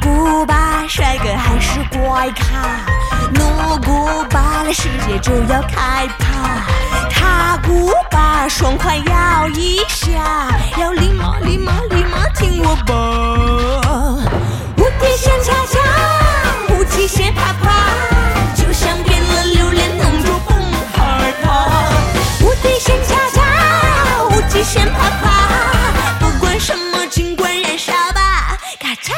古巴帅哥还是怪咖，努古巴的世界就要开趴，塔古巴爽快摇一下，要立马立马立马听我吧。无底线恰恰，无极限啪啪，就像变了榴莲弄就蹦害怕。无底线恰恰，无极限啪啪，不管什么尽管燃烧吧，咔嚓，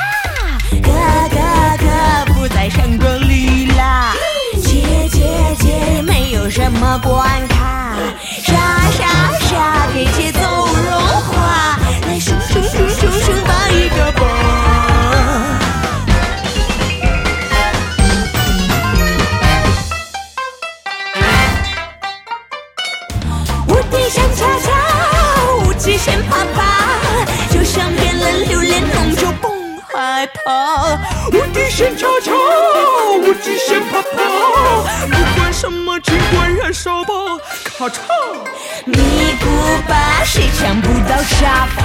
哥不再唱歌里啦，姐没有什么关卡，傻给节奏融化，来熊把一个吧。无底线恰恰，无极限啪啪，就像变了榴莲弄就蹦害怕。无底线恰恰，无极限啪啪，不管什么尽管燃烧吧，咔嚓。尼古巴谁抢不到沙发？